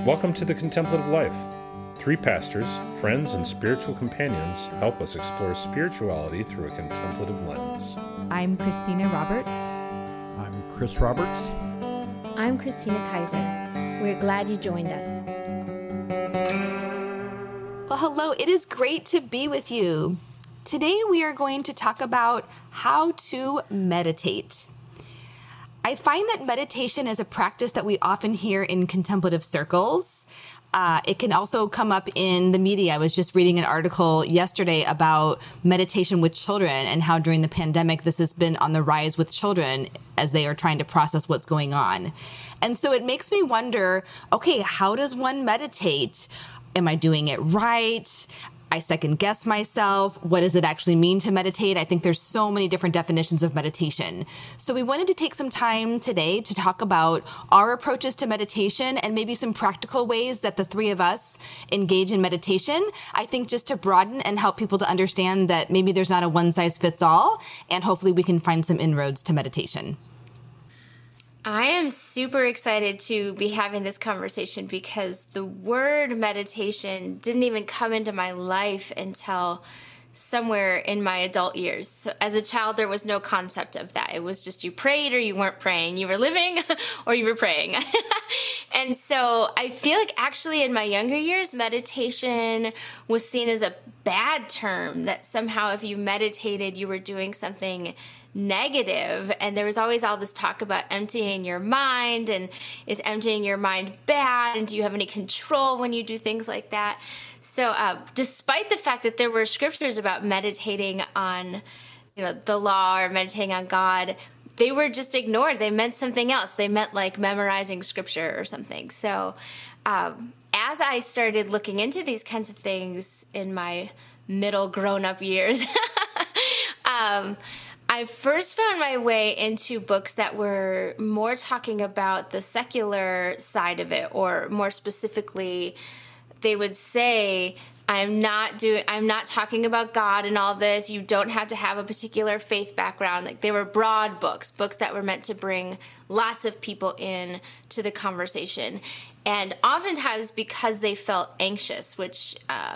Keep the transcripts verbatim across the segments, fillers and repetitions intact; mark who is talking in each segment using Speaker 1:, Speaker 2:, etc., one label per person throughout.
Speaker 1: Welcome to the Contemplative Life. Three pastors, friends, and spiritual companions help us explore spirituality through a contemplative lens.
Speaker 2: I'm Christina Roberts.
Speaker 3: I'm Chris Roberts.
Speaker 4: I'm Christina Kaiser. We're glad you joined us.
Speaker 5: Well, hello. It is great to be with you. Today we are going to talk about how to meditate. I find that meditation is a practice that we often hear in contemplative circles. Uh, it can also come up in the media. I was just reading an article yesterday about meditation with children and how during the pandemic this has been on the rise with children as they are trying to process what's going on. And so it makes me wonder, okay, how does one meditate? Am I doing it right? I second guess myself. What does it actually mean to meditate? I think there's so many different definitions of meditation. So we wanted to take some time today to talk about our approaches to meditation and maybe some practical ways that the three of us engage in meditation. I think just to broaden and help people to understand that maybe there's not a one size fits all, and hopefully we can find some inroads to meditation.
Speaker 6: I am super excited to be having this conversation because the word meditation didn't even come into my life until somewhere in my adult years. So as a child, there was no concept of that. It was just you prayed or you weren't praying. You were living or you were praying. And so I feel like actually in my younger years, meditation was seen as a bad term, that somehow if you meditated, you were doing something negative. And there was always all this talk about emptying your mind, and is emptying your mind bad, and do you have any control when you do things like that? So uh, despite the fact that there were scriptures about meditating on, you know, the law or meditating on God, they were just ignored. They meant something else. They meant like memorizing scripture or something. So um, as I started looking into these kinds of things in my middle grown-up years, um, I first found my way into books that were more talking about the secular side of it, or more specifically, they would say, I'm not doing, I'm not talking about God and all this. You don't have to have a particular faith background. Like, they were broad books, books that were meant to bring lots of people in to the conversation. And oftentimes because they felt anxious, which, uh,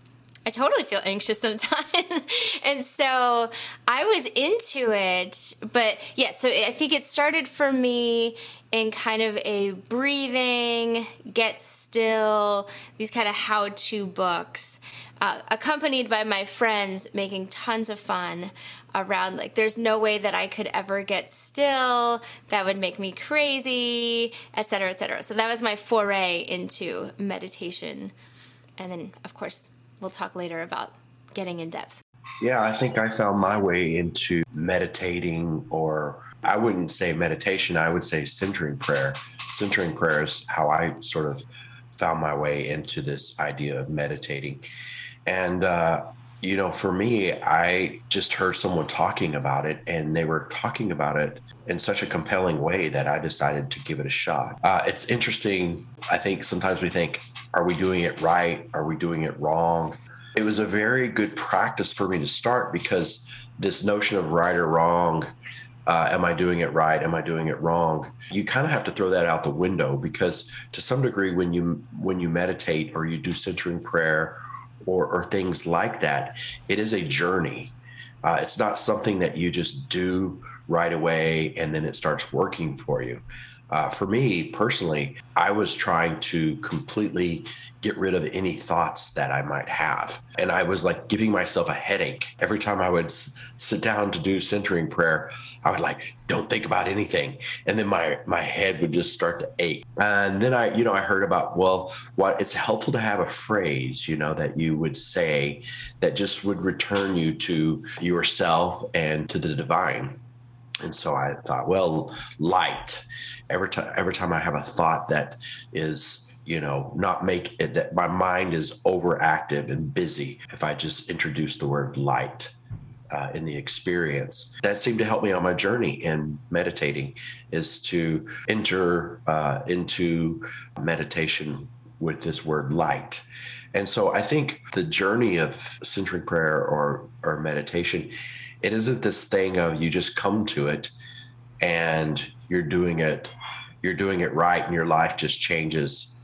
Speaker 6: I totally feel anxious sometimes. And so I was into it. But yeah, so I think it started for me in kind of a breathing, get still, these kind of how-to books, uh, accompanied by my friends making tons of fun around, like, there's no way that I could ever get still. That would make me crazy, et cetera, et cetera. So that was my foray into meditation. And then, of course, we'll talk later about getting in depth.
Speaker 7: Yeah, I think I found my way into meditating, or I wouldn't say meditation, I would say centering prayer. Centering prayer is how I sort of found my way into this idea of meditating. And, uh, you know, for me, I just heard someone talking about it, and they were talking about it in such a compelling way that I decided to give it a shot. Uh, it's interesting. I think sometimes we think, are we doing it right? Are we doing it wrong? It was a very good practice for me to start, because this notion of right or wrong, uh, am I doing it right? Am I doing it wrong? You kind of have to throw that out the window, because to some degree, when you when you meditate or you do centering prayer or, or things like that, it is a journey. Uh, it's not something that you just do right away and then it starts working for you. Uh, for me personally, I was trying to completely get rid of any thoughts that I might have. And I was like giving myself a headache. Every time I would s- sit down to do centering prayer, I would like, don't think about anything. And then my, my head would just start to ache. And then I, you know, I heard about, well, what it's helpful to have a phrase, you know, that you would say that just would return you to yourself and to the divine. And so I thought, well, light. Every time, every time I have a thought that is, you know, not make it, that my mind is overactive and busy, if I just introduce the word light uh, in the experience, that seemed to help me on my journey in meditating, is to enter uh, into meditation with this word light. And so I think the journey of centering prayer or or meditation, it isn't this thing of you just come to it and you're doing it, you're doing it right, and your life just changes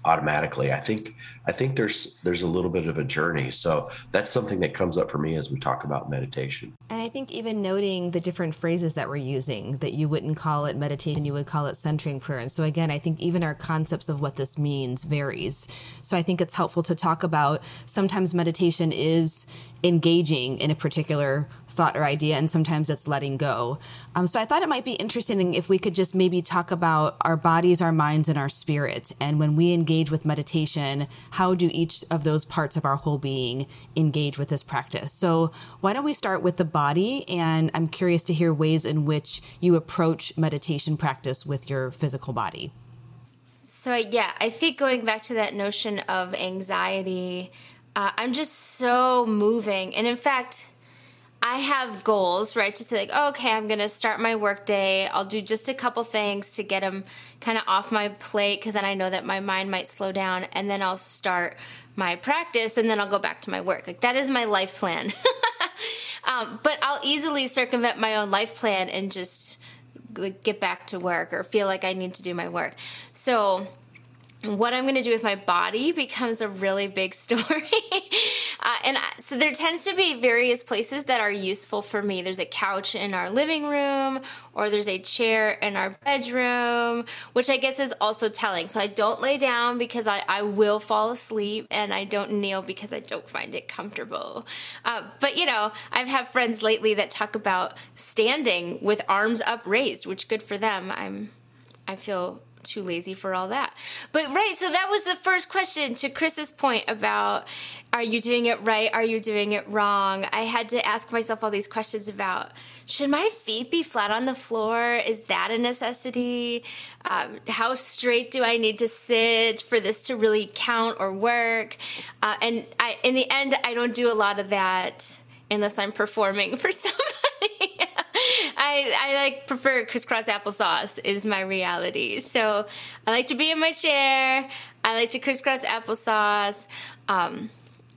Speaker 7: automatically. I think I think there's there's a little bit of a journey. So that's something that comes up for me as we talk about meditation.
Speaker 5: And I think even noting the different phrases that we're using, that you wouldn't call it meditation, you would call it centering prayer. And so again, I think even our concepts of what this means varies. So I think it's helpful to talk about sometimes meditation is engaging in a particular thought or idea, and sometimes it's letting go. Um, so I thought it might be interesting if we could just maybe talk about our bodies, our minds, and our spirits. And when we engage with meditation, how do each of those parts of our whole being engage with this practice? So why don't we start with the body? And I'm curious to hear ways in which you approach meditation practice with your physical body.
Speaker 6: So yeah, I think going back to that notion of anxiety, uh, I'm just so moving. And in fact, I have goals, right, to say like, oh, okay, I'm going to start my work day. I'll do just a couple things to get them kind of off my plate, because then I know that my mind might slow down, and then I'll start my practice, and then I'll go back to my work. Like, that is my life plan. um, but I'll easily circumvent my own life plan and just like, get back to work or feel like I need to do my work. So what I'm going to do with my body becomes a really big story. uh, and I, so there tends to be various places that are useful for me. There's a couch in our living room, or there's a chair in our bedroom, which I guess is also telling. So I don't lay down because I, I will fall asleep, and I don't kneel because I don't find it comfortable. Uh, but, you know, I've had friends lately that talk about standing with arms upraised, which good for them. I'm, I feel too lazy for all that. But right, so that was the first question to Chris's point about, are you doing it right? Are you doing it wrong? I had to ask myself all these questions about, should my feet be flat on the floor? Is that a necessity? Um, how straight do I need to sit for this to really count or work? Uh, and I, in the end, I don't do a lot of that unless I'm performing for somebody. I, I like prefer crisscross applesauce is my reality. So I like to be in my chair. I like to crisscross applesauce, um,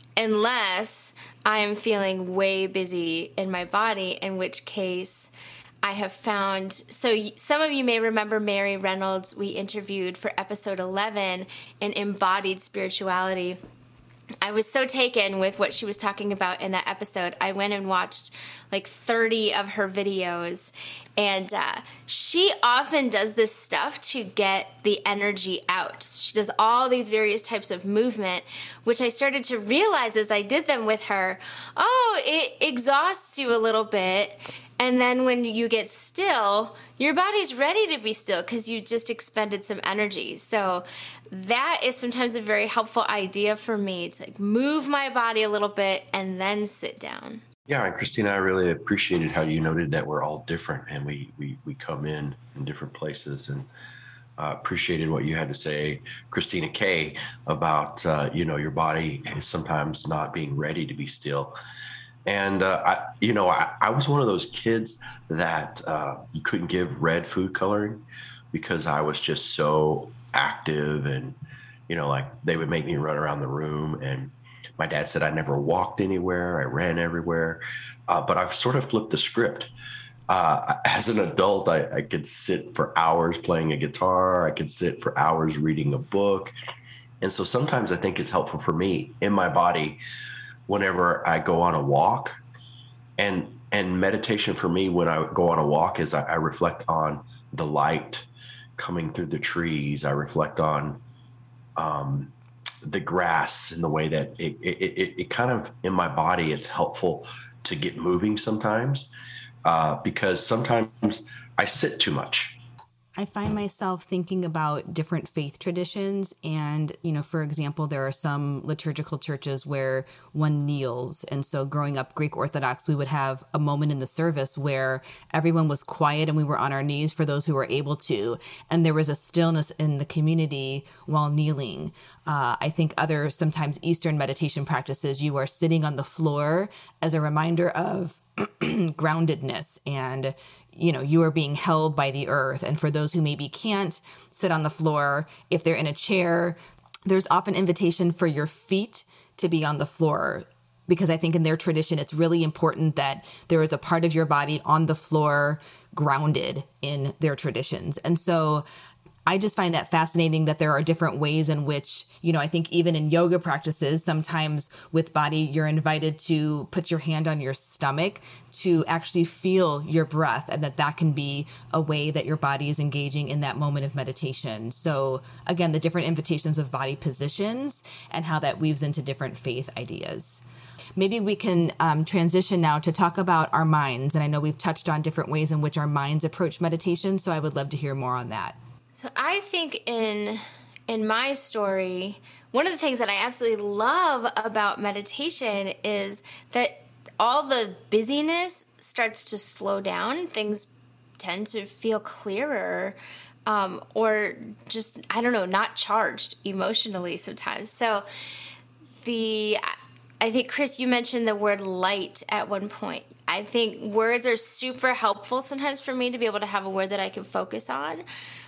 Speaker 6: unless I am feeling way busy in my body, in which case I have found, so some of you may remember Mary Reynolds we interviewed for episode eleven in Embodied Spirituality. I was so taken with what she was talking about in that episode. I went and watched like thirty of her videos, and uh, she often does this stuff to get the energy out. She does all these various types of movement, which I started to realize as I did them with her, oh, it exhausts you a little bit. And then when you get still, your body's ready to be still because you just expended some energy. So that is sometimes a very helpful idea for me to like move my body a little bit and then sit down.
Speaker 7: Yeah, and Christina, I really appreciated how you noted that we're all different and we we, we come in in different places, and uh, appreciated what you had to say, Christina K, about, uh, you know, your body is sometimes not being ready to be still. And, uh, I, you know, I, I was one of those kids that uh, you couldn't give red food coloring because I was just so active, and, you know, like they would make me run around the room, and my dad said I never walked anywhere. I ran everywhere. Uh, but I've sort of flipped the script. Uh, as an adult, I, I could sit for hours playing a guitar. I could sit for hours reading a book. And so sometimes I think it's helpful for me in my body whenever I go on a walk, and and meditation for me when I go on a walk is I, I reflect on the light coming through the trees. I reflect on um, the grass and the way that it, it, it, it kind of in my body, it's helpful to get moving sometimes uh, because sometimes I sit too much.
Speaker 5: I find myself thinking about different faith traditions. And, you know, for example, there are some liturgical churches where one kneels. And so growing up Greek Orthodox, we would have a moment in the service where everyone was quiet and we were on our knees for those who were able to. And there was a stillness in the community while kneeling. Uh, I think other sometimes Eastern meditation practices, you are sitting on the floor as a reminder of groundedness, and you know, you are being held by the earth. And for those who maybe can't sit on the floor, if they're in a chair, there's often invitation for your feet to be on the floor, because I think in their tradition, it's really important that there is a part of your body on the floor grounded in their traditions. And so I just find that fascinating that there are different ways in which, you know, I think even in yoga practices, sometimes with body, you're invited to put your hand on your stomach to actually feel your breath, and that that can be a way that your body is engaging in that moment of meditation. So again, the different invitations of body positions and how that weaves into different faith ideas. Maybe we can um, transition now to talk about our minds. And I know we've touched on different ways in which our minds approach meditation, so I would love to hear more on that.
Speaker 6: So I think in in my story, one of the things that I absolutely love about meditation is that all the busyness starts to slow down. Things tend to feel clearer, um, or just, I don't know, not charged emotionally sometimes. So the... I think, Chris, you mentioned the word light at one point. I think words are super helpful sometimes for me to be able to have a word that I can focus on,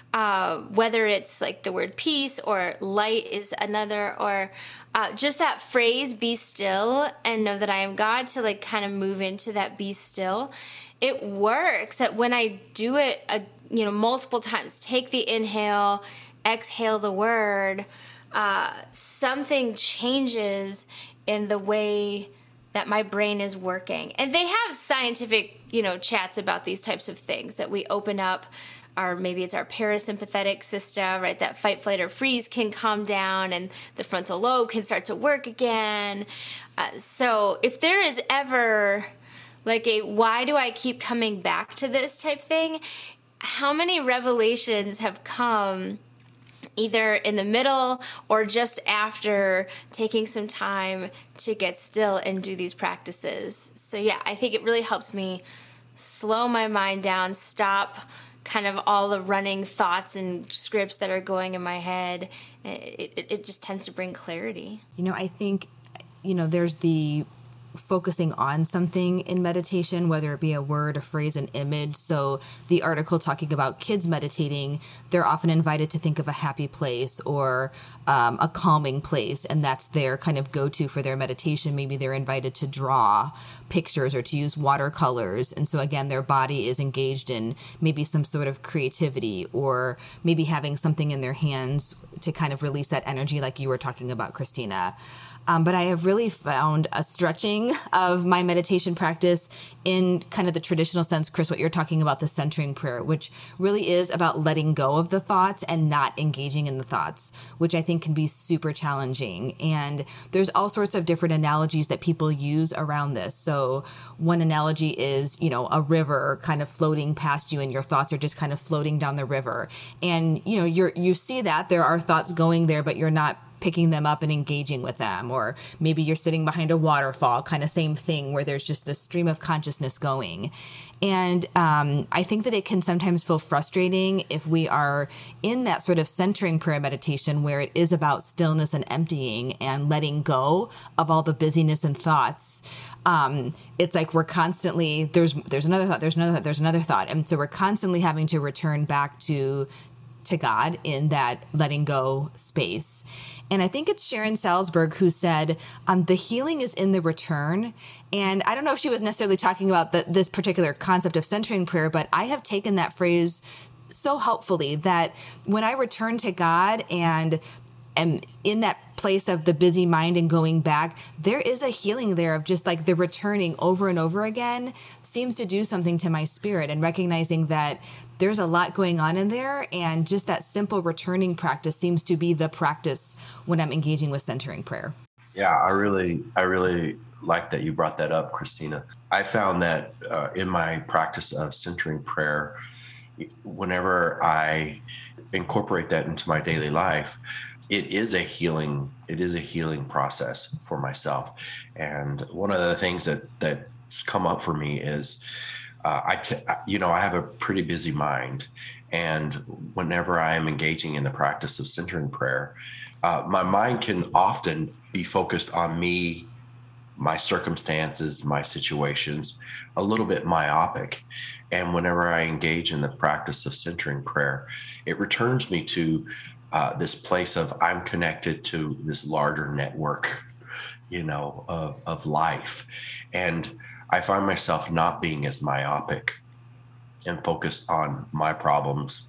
Speaker 6: uh, whether it's like the word peace or light is another, or uh, just that phrase, be still and know that I am God, to like kind of move into that be still. It works that when I do it, uh, you know, multiple times, take the inhale, exhale the word, uh, something changes in the way that my brain is working. And they have scientific, you know, chats about these types of things, that we open up our, maybe it's our parasympathetic system, right? That fight, flight, or freeze can calm down and the frontal lobe can start to work again. Uh, so if there is ever like a, why do I keep coming back to this type thing? How many revelations have come either in the middle or just after taking some time to get still and do these practices. So yeah, I think it really helps me slow my mind down, stop kind of all the running thoughts and scripts that are going in my head. It, it, it just tends to bring clarity.
Speaker 5: You know, I think, you know, there's the focusing on something in meditation, whether it be a word, a phrase, an image. So the article talking about kids meditating, they're often invited to think of a happy place or um, a calming place, and that's their kind of go-to for their meditation. Maybe they're invited to draw pictures or to use watercolors. And so again, their body is engaged in maybe some sort of creativity, or maybe having something in their hands to kind of release that energy like you were talking about, Christina. Um, but I have really found a stretching of my meditation practice in kind of the traditional sense, Chris, what you're talking about, the centering prayer, which really is about letting go of the thoughts and not engaging in the thoughts, which I think can be super challenging. And there's all sorts of different analogies that people use around this. So one analogy is, you know, a river kind of floating past you and your thoughts are just kind of floating down the river. And, you know, you're, you see that there are thoughts going there, but you're not picking them up and engaging with them. Or maybe you're sitting behind a waterfall, kind of same thing, where there's just this stream of consciousness going. And um, I think that it can sometimes feel frustrating if we are in that sort of centering prayer meditation where it is about stillness and emptying and letting go of all the busyness and thoughts. Um, it's like we're constantly, there's there's another thought, there's another thought, there's another thought. And so we're constantly having to return back to to God in that letting go space. And I think it's Sharon Salzberg who said, um, the healing is in the return. And I don't know if she was necessarily talking about the, this particular concept of centering prayer, but I have taken that phrase so helpfully that when I return to God and am in that place of the busy mind and going back, there is a healing there of just like the returning over and over again seems to do something to my spirit, and recognizing that there's a lot going on in there, and just that simple returning practice seems to be the practice when I'm engaging with centering prayer.
Speaker 7: Yeah, I really, I really like that you brought that up, Christina. I found that uh, in my practice of centering prayer, whenever I incorporate that into my daily life, it is a healing, it is a healing process for myself. And one of the things that, that's come up for me is, uh, I, t- you know, I have a pretty busy mind. And whenever I am engaging in the practice of centering prayer, uh, my mind can often be focused on me, my circumstances, my situations, a little bit myopic. And whenever I engage in the practice of centering prayer, it returns me to uh, this place of I'm connected to this larger network, you know, of, of life. And I find myself not being as myopic and focused on my problems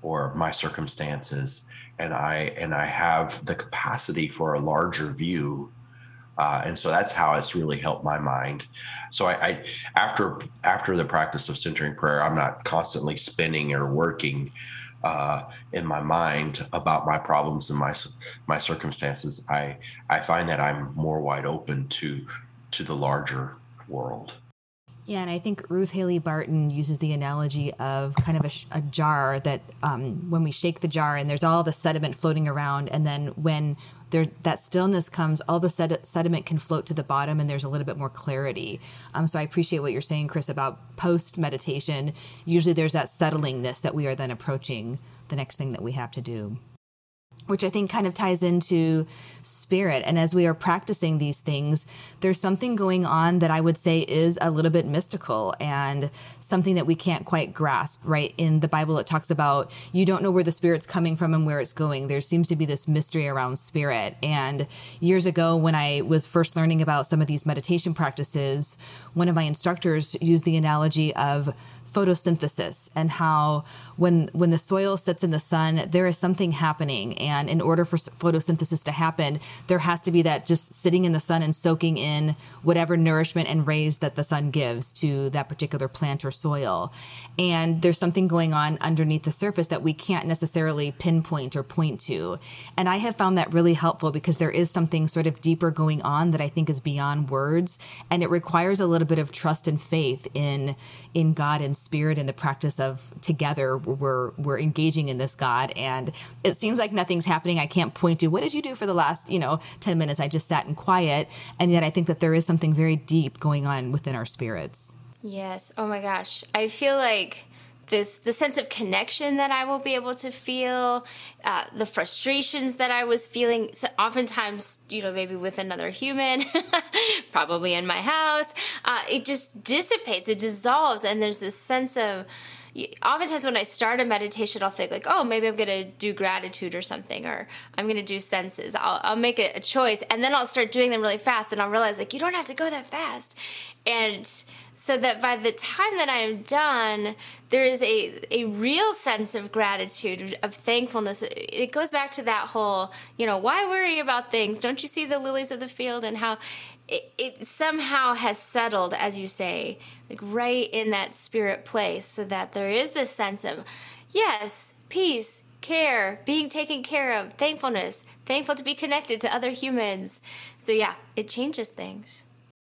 Speaker 7: or my circumstances, and I and I have the capacity for a larger view. Uh, and so that's how it's really helped my mind. So I, I, after after the practice of centering prayer, I'm not constantly spinning or working uh, in my mind about my problems and my my circumstances. I I find that I'm more wide open to to the larger world.
Speaker 2: Yeah, and I think Ruth Haley Barton uses the analogy of kind of a, sh- a jar that um, when we shake the jar and there's all the sediment floating around, and then when there that stillness comes, all the sed- sediment can float to the bottom and there's a little bit more clarity. Um, so I appreciate what you're saying, Chris, about post-meditation. Usually there's that settlingness that we are then approaching the next thing that we have to do, which I think kind of ties into spirit. And as we are practicing these things, there's something going on that I would say is a little bit mystical and something that we can't quite grasp, right? In the Bible, it talks about you don't know where the spirit's coming from and where it's going. There seems to be this mystery around spirit. And years ago, when I was first learning about some of these meditation practices, one of my instructors used the analogy of photosynthesis and how when when the soil sits in the sun, there is something happening. And in order for photosynthesis to happen, there has to be that just sitting in the sun and soaking in whatever nourishment and rays that the sun gives to that particular plant or soil. And there's something going on underneath the surface that we can't necessarily pinpoint or point to. And I have found that really helpful because there is something sort of deeper going on that I think is beyond words. And it requires a little bit of trust and faith in in God and spirit and the practice of together we're we're engaging in this God. And it seems like nothing's happening. I can't point to what did you do for the last, you know, ten minutes. I just sat in quiet. And yet I think that there is something very deep going on within our spirits.
Speaker 6: Yes. Oh my gosh. I feel like this, the sense of connection that I will be able to feel, uh, the frustrations that I was feeling, so oftentimes, you know, maybe with another human, probably in my house, uh, it just dissipates, it dissolves. And there's this sense of, oftentimes when I start a meditation, I'll think like, oh, maybe I'm going to do gratitude or something, or I'm going to do senses. I'll, I'll make a, a choice, and then I'll start doing them really fast, and I'll realize like, you don't have to go that fast. And so that by the time that I am done, there is a, a real sense of gratitude, of thankfulness. It goes back to that whole, you know, why worry about things? Don't you see the lilies of the field? And how it, it somehow has settled, as you say, like right in that spirit place, so that there is this sense of, yes, peace, care, being taken care of, thankfulness, thankful to be connected to other humans. So yeah, it changes things.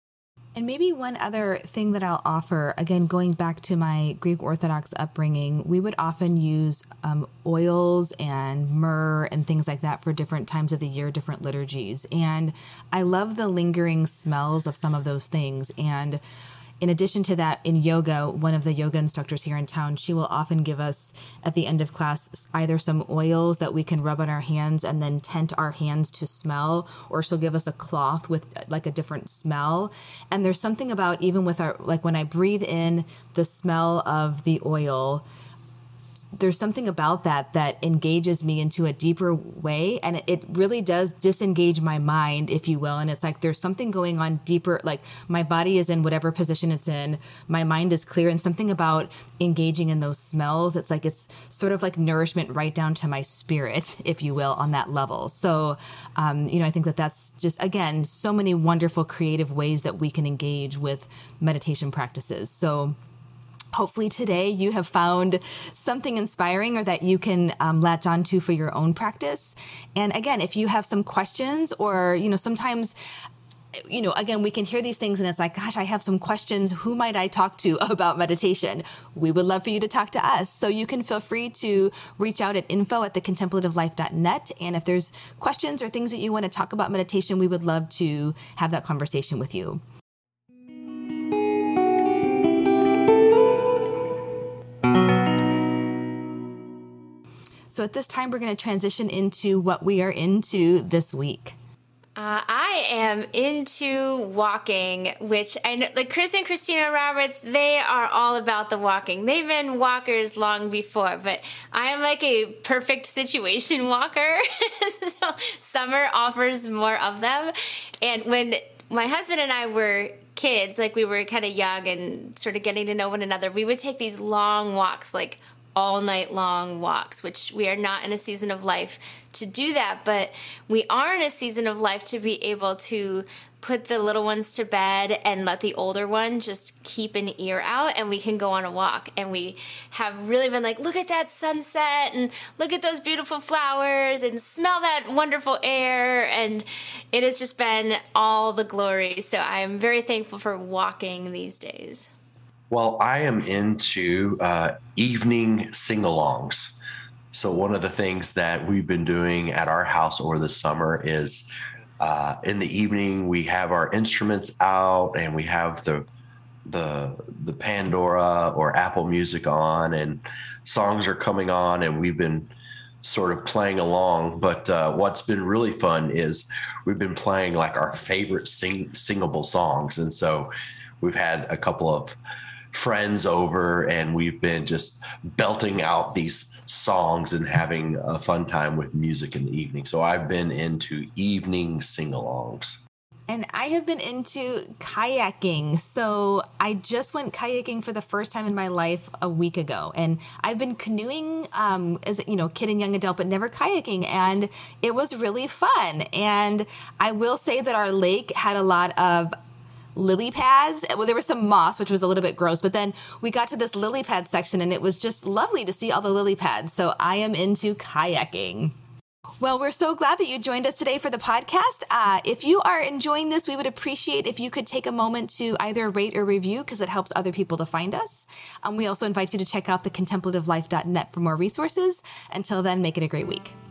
Speaker 2: And maybe one other thing that I'll offer, again, going back to my Greek Orthodox upbringing, we would often use um, oils and myrrh and things like that for different times of the year, different liturgies. And I love the lingering smells of some of those things. And in addition to that, in yoga, one of the yoga instructors here in town, she will often give us at the end of class either some oils that we can rub on our hands and then tent our hands to smell, or she'll give us a cloth with like a different smell. And there's something about even with our, like when I breathe in the smell of the oil, there's something about that that engages me into a deeper way. And it really does disengage my mind, if you will. And it's like there's something going on deeper, like my body is in whatever position it's in. My mind is clear, and something about engaging in those smells. It's like it's sort of like nourishment right down to my spirit, if you will, on that level. So, um, you know, I think that that's just, again, so many wonderful creative ways that we can engage with meditation practices. So hopefully today you have found something inspiring or that you can um, latch onto for your own practice. And again, if you have some questions or, you know, sometimes, you know, again, we can hear these things and it's like, gosh, I have some questions. Who might I talk to about meditation? We would love for you to talk to us. So you can feel free to reach out at info at the contemplative life dot net. And if there's questions or things that you want to talk about meditation, we would love to have that conversation with you. So at this time, we're going to transition into what we are into this week.
Speaker 6: Uh, I am into walking, which I know, like Chris and Christina Roberts, they are all about the walking. They've been walkers long before, but I am like a perfect situation walker. So summer offers more of them. And when my husband and I were kids, like we were kind of young and sort of getting to know one another, we would take these long walks, like all night long walks, which we are not in a season of life to do that, but we are in a season of life to be able to put the little ones to bed and let the older one just keep an ear out, and we can go on a walk. And we have really been like, look at that sunset and look at those beautiful flowers and smell that wonderful air. And it has just been all the glory. So I am very thankful for walking these days.
Speaker 7: Well, I am into uh, evening sing-alongs. So one of the things that we've been doing at our house over the summer is uh, in the evening, we have our instruments out and we have the the the Pandora or Apple Music on, and songs are coming on, and we've been sort of playing along. But uh, what's been really fun is we've been playing like our favorite sing singable songs. And so we've had a couple of friends over and we've been just belting out these songs and having a fun time with music in the evening. So I've been into evening sing-alongs.
Speaker 5: And I have been into kayaking. So I just went kayaking for the first time in my life a week ago. And I've been canoeing um, as, you know, kid and young adult, but never kayaking. And it was really fun. And I will say that our lake had a lot of lily pads. Well, there was some moss, which was a little bit gross, but then we got to this lily pad section and it was just lovely to see all the lily pads. So I am into kayaking. Well, we're so glad that you joined us today for the podcast. Uh, if you are enjoying this, we would appreciate if you could take a moment to either rate or review, because it helps other people to find us. Um, we also invite you to check out the contemplative life dot net for more resources. Until then, make it a great week.